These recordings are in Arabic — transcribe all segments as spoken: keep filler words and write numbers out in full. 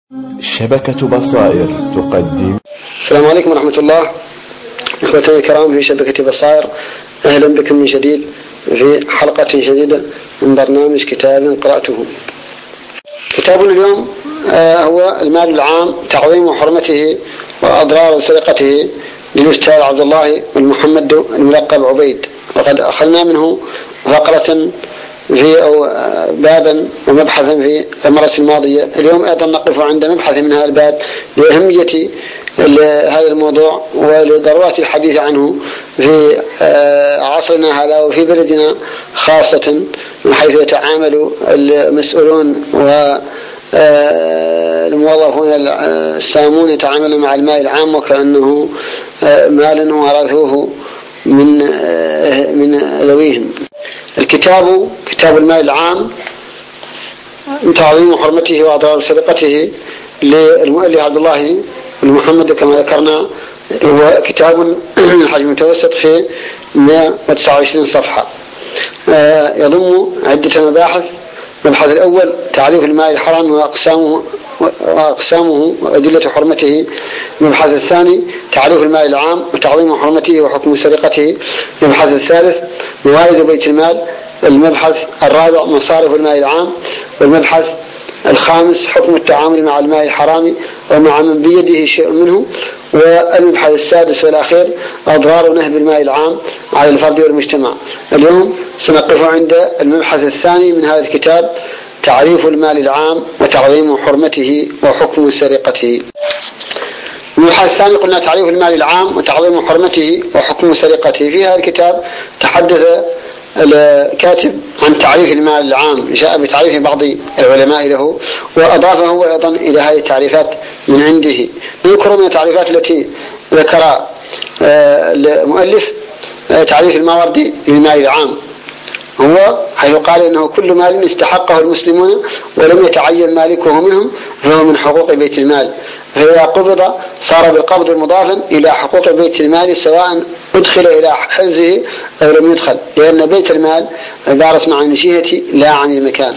شبكة بصائر تقدم. السلام عليكم ورحمة الله. إخوتي الكرام في شبكة بصائر، أهلا بكم من جديد في حلقة جديدة من برنامج كتاب قرأته. كتابنا اليوم هو المال العام، تعظيم حرمته وأضرار سرقته، للأستاذ عبد الله بن محمد الملقب عبيد. وقد أخذنا منه فقرة في أو بابا ومبحثا في المرة الماضية. اليوم أيضا نقف عند مبحث من هذا الباب لأهمية هذا الموضوع ولضرورة الحديث عنه في عصرنا هذا وفي بلدنا خاصة، حيث يتعامل المسؤولون والموظفون السامون يتعاملون مع المال العام وكأنه مال ورثوه من من ذويهم. الكتاب كتاب المال العام، تعظيم حرمته وأضرار سرقته، للمؤلف عبد الله بن محمد كما ذكرنا. هو كتاب من الحجم المتوسط في مئة وتسعة وعشرين صفحة، يضم عدة مباحث. المبحث الأول تعريف المال الحرام وأقسامه وأقسامه وأدلة حرمته. المبحث الثاني تعريف المال العام وتعظيم حرمته وحكم سرقته. المبحث الثالث موارد بيت المال. المبحث الرابع مصارف المال العام. والمبحث الخامس حكم التعامل مع المال الحرام ومع من بيده شيء منه. والمبحث السادس والأخير أضرار نهب المال العام على الفرد والمجتمع. اليوم سنقف عند المبحث الثاني من هذا الكتاب، تعريف المال العام وتعظيم حرمته وحكم سرقته. المبحث الثاني قلنا تعريف المال العام وتعظيم حرمته وحكم سرقته. في هذا الكتاب تحدث الكاتب عن تعريف المال العام، جاء بتعريف بعض العلماء له وأضافه أيضا إلى هذه التعريفات من عنده. نذكر من التعريفات التي ذكر المؤلف تعريف الماوردي للمال العام، هو حيث قال إنه كل مال استحقه المسلمون ولم يتعين مالكه منهم فهو من حقوق بيت المال، فإذا قبض صار بالقبض مضافا إلى حقوق بيت المال سواء أدخل إلى حرزه أو لم يدخل، لأن بيت المال عبارة عن الجهة لا عن المكان.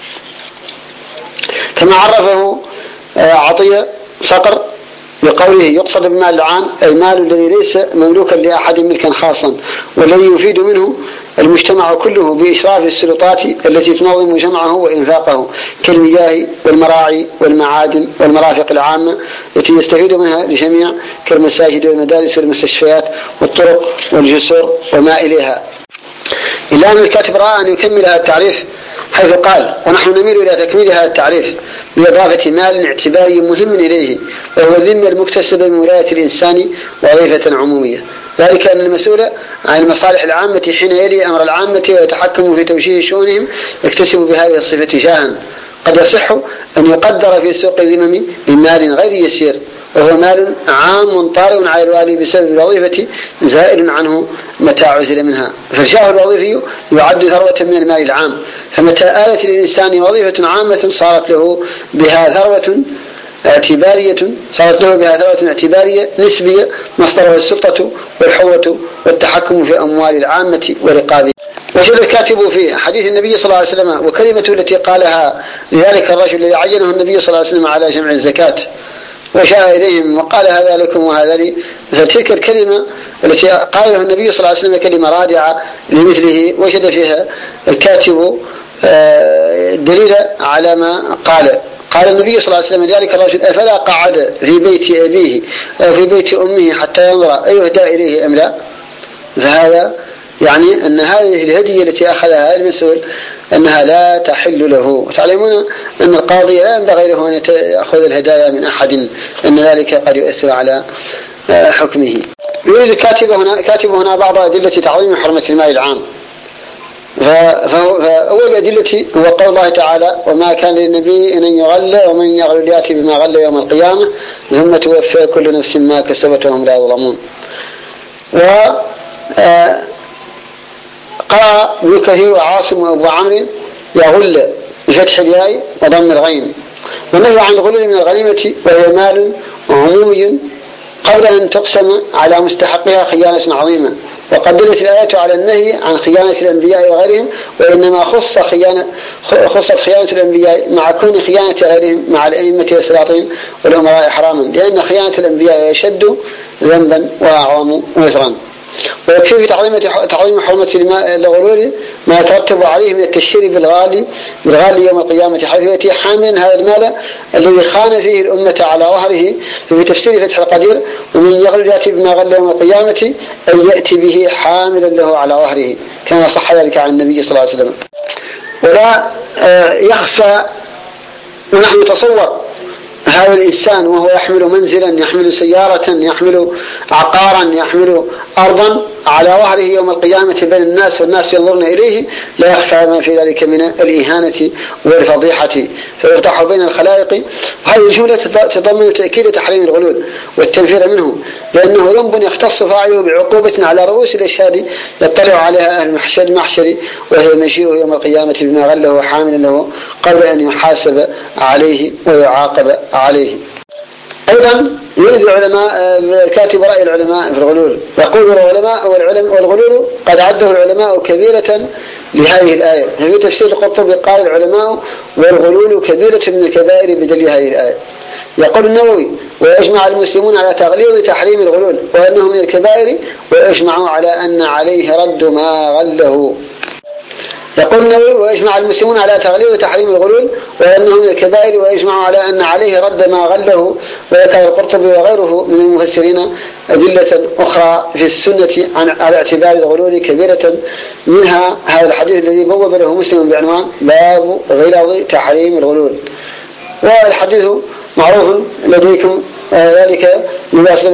كما عرفه عطية صقر بقوله يقصد بالمال العام المال الذي ليس مملوكا لأحد ملكا خاصا، والذي يفيد منه المجتمع كله بإشراف السلطات التي تنظم جمعه وإنفاقه، كالمياه والمراعي والمعادن والمرافق العامة التي يستفيد منها الجميع، كالمساجد والمدارس والمستشفيات والطرق والجسور وما إليها. إلا أن الكاتب رأى أن يكمل هذا التعريف حيث قال: ونحن نميل إلى تكميل هذا التعريف بإضافة مال اعتباري مهم إليه، وهو الذمة المكتسبة من ولاية الإنسان وظيفة عمومية، ذلك أن المسؤول عن المصالح العامة حين يلي أمر العامة ويتحكم في توجيه شؤونهم يكتسب بهذه الصفة جاها. قد يصح أن يقدر في سوق الذمم بمال غير يسير، وهو مال عام طارئ على الوالي بسبب الوظيفة زائل عنه متى عزل منها، فالجاه الوظيفي يعد ثروة من المال العام، فمتى آلت للإنسان وظيفة عامة صارت له بها ثروة اعتبارية صارت له بها ثروة اعتبارية نسبية مصدرها السلطة والحوة والتحكم في أموال العامة ورقابها. وجد الكاتب في حديث النبي صلى الله عليه وسلم وكلمته التي قالها لذلك الرجل الذي عينه النبي صلى الله عليه وسلم على جمع الزكاة وجاء إليهم وقال هذا لكم وهذا لي، فتلك الكلمة التي قالها النبي صلى الله عليه وسلم كلمة رادعة لمثله، وجد فيها الكاتب دليل على ما قال. قال النبي صلى الله عليه وسلم لذلك الرجل: أفلا قعد في بيت أبيه أو في بيت أمه حتى ينظر أيهدى إليه أم لا؟ فهذا يعني أن هذه الهدية التي أخذها المسؤول أنها لا تحل له. وتعلمون أن القاضي لا ينبغي له أن يأخذ الهدايا من أحد، أن ذلك قد يؤثر على حكمه. يريد الكاتب هنا كاتب هنا بعض أدلة تعظيم حرمة المال العام. فأول أدلة هو قول الله تعالى: وما كان للنبي أن يغل ومن يغل يأتي بما غل يوم القيامة ثم توفى كل نفس ما كسبت وهم لا يظلمون. و قرأ ابن كثير وعاصم وأبو عمرو يغل بفتح الياء وضم الغين. والنهي عن الغلول من الغنيمة وهي مال عمومي قبل أن تقسم على مستحقها خيانة عظيمة، وقد دلت الآيات على النهي عن خيانة الأنبياء وغيرهم، وإنما خص خيانة خصت خيانة الأنبياء مع كون خيانة غيرهم مع الأئمة والسلاطين والأمراء حراما، لأن خيانة الأنبياء يشد ذنبا وأعظم وزرا. ويكفي في تعظيم حرمة الغلول ما يترتب عليه من التشهير بالغالي بالغالي يوم القيامة، حيث يأتي حاملا هذا المال الذي خان فيه الأمة على ظهره. في تفسير فتح القدير: ومن يغل يأتي بما غل يوم القيامة أن يأتي به حاملا له على ظهره، كما صح ذلك عن النبي صلى الله عليه وسلم. ولا يخفى ونحن نتصور هذا الإنسان وهو يحمل منزلا، يحمل سيارة، يحمل عقارا، يحمل أرضا على ظهره يوم القيامة بين الناس والناس ينظرون إليه، لا يخفى ما في ذلك من الإهانة والفضيحة فيفتح بين الخلائق. هذه الجملة تتضمن تأكيد تحريم الغلول والتنفير منه، لأنه ذنب يختص فاعله بعقوبة على رؤوس الأشهاد يطلع عليها أهل المحشر، وهي مجيئه يوم القيامة بما غله حاملا له قبل أن يحاسب عليه ويعاقب عليه. أيضا يريد العلماء الكاتب رأي العلماء في الغلول، يقول العلماء والغلول قد عده العلماء كبيرة لهذه الآية. في تفسير القرطبي قال العلماء والغلول كبيرة من الكبائر بدليل هذه الآية. يقول النووي: ويجمع المسلمون على تغليظ تحريم الغلول وأنه من الكبائر، ويجمعوا على أن عليه رد ما غله. يقول النووي: ويجمع المسلمون على تغليظ تحريم الغلول وأنه من الكبائر، ويجمع على أن عليه رد ما غله. وذكر القرطبي وغيره من المفسرين أدلة أخرى في السنة على اعتبار الغلول كبيرة، منها هذا الحديث الذي بوب له مسلم بعنوان باب غلظ تحريم الغلول. والحديث معروف لديكم ذلك يقول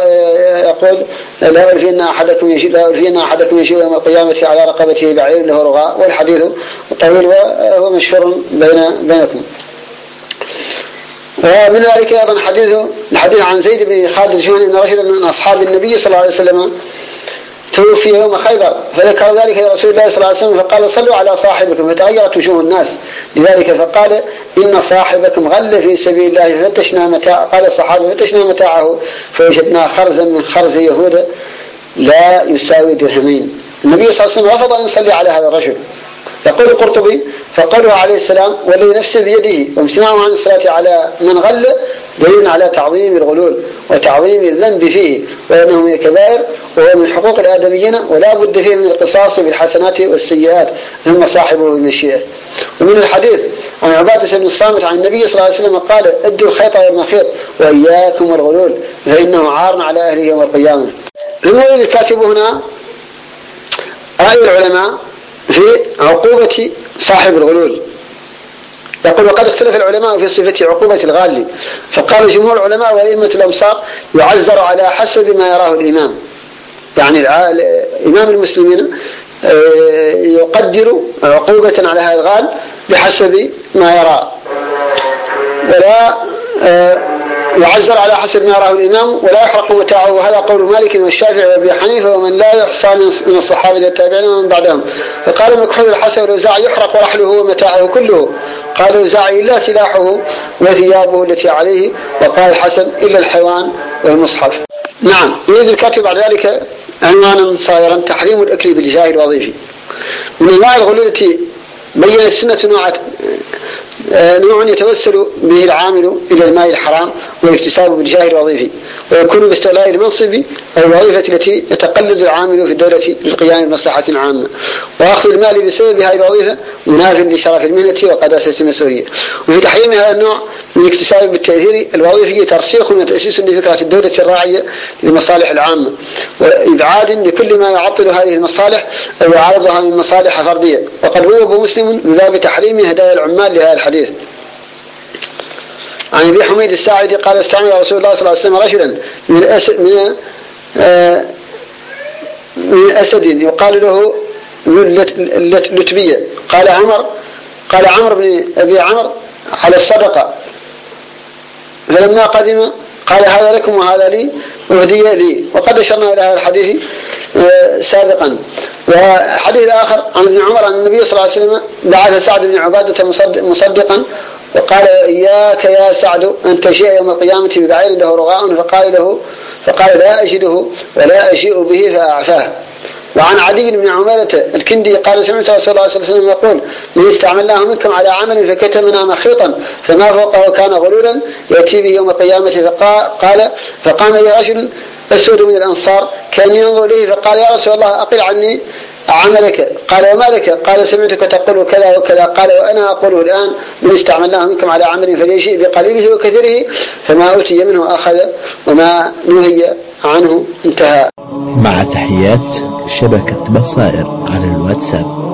يقول لا ألفين أحدكم يشيء لا ألفين أحدكم يشيء يوم القيامة على رقبته بعير له رغاء. والحديث طويل وهو مشهور بين بينكم. ومن ذلك أيضا حديث الحديث عن زيد بن خالد الجهني أن رجلا من أصحاب النبي صلى الله عليه وسلم توفي يوم خيبر، فذكر ذلك لرسول الله صلى الله عليه وسلم فقال: صلوا على صاحبكم، فتغيرت وجوه الناس لذلك، فقال: إن صاحبكم غل في سبيل الله ففتشنا متاع قال الصحابة: فتشنا متاعه فوجدنا خرزا من خرز يهود لا يساوي درهمين. النبي صلى الله عليه وسلم رفض أن يصلي على هذا الرجل. يقول القرطبي: فقوله عليه السلام والذي نفسه بيده وامتناعه عن الصلاة على من غل دليل على تعظيم الغلول وتعظيم الذنب فيه، وأنه من الكبائر وهو من حقوق الآدميين، ولا بد فيه من القصاص بالحسنات والسيئات ثم صاحبه بالمشيئة. ومن الحديث عن عبادة بن الصامت عن النبي صلى الله عليه وسلم قال: ادوا الخيط والمخيط وإياكم والغلول فإنه عار على أهله يوم القيامة. ثم يريد الكاتب هنا رأي العلماء في عقوبة صاحب الغلول. يقول: وقد اختلف العلماء في صفة عقوبة الغالي، فقال جمهور العلماء وأئمة الأمصار يعزر على حسب ما يراه الإمام، يعني إمام المسلمين يقدر عقوبة على هذا الغال بحسب ما يرى، ولا يعزر على حسب ما يراه الإمام ولا يحرق متاعه. وهذا قول مالك والشافعي وابي حنيفة ومن لا يحصى من الصحابة والتابعين ومن بعدهم. فقال مكحول الحسن والأوزاعي: يحرق رحله ومتاعه كله. قال الأوزاعي: إلا سلاحه وثيابه التي عليه. وقال الحسن: إلا الحيوان والمصحف. نعم. يريد الكاتب بعد ذلك عنوانا صايرا: تحريم الأكل بالجاه الوظيفي. من انواع الغلول التي بين السنة نوع نوع يتوسل به العامل إلى المال الحرام والاكتساب بالجاه الوظيفي، ويكون باستغلال المنصب أو الوظيفة التي يتقلد العامل في الدولة للقيام بمصلحة عامة، وأخذ المال بسبب هذه الوظيفة مناف لشرف المهنة وقداسة المسؤولية. وفي تحريم هذا النوع من الاكتساب بالتأثير الوظيفي ترسيخ وتأسيس لفكرة الدولة الراعية للمصالح العامة، وإبعاد لكل ما يعطل هذه المصالح أو يعارضها من مصالح فردية. وقد بوب مسلم بباب تحريم هدايا العمال لهذا الحديث. عن ابي حميد الساعدي قال: استعمل رسول الله صلى الله عليه وسلم رجلا من أسد, من آه من أسد يقال له اللتبية. قال عمر قال عمر بن أبي عمر: على الصدقة. فلما قدم قال: هذا لكم وهذا لي وهدي لي. وقد أشرنا إلى هذا الحديث آه سابقا. وحديث آخر عن ابن عمر أن النبي صلى الله عليه وسلم بعث سعد بن عبادة مصدقا وقال: إياك يا سعد أن تجيء يوم القيامة ببعير له رغاء. فقال له فقال: لا أجده ولا أجيء به فأعفاه. وعن عدي بن عمارة الكندي قال سمعت رسول الله صلى الله عليه وسلم يقول من استعملناه منكم على عمل فكتمنا مخيطا فما فوقه كان غلولا يأتي به يوم القيامة فقال فقام لي رجل أسود من الأنصار كان ينظر إليه فقال يا رسول الله أقل عني عملك. قال وما لك؟ قال سمعتك تقول كذا وكذا. قال وأنا أقوله الآن من استعملناه منكم على عمل فليشيء بقليله وكثيره فما أوتي منه أخذ وما نهي عنه انتهى. مع تحيات شبكة بصائر على الواتساب.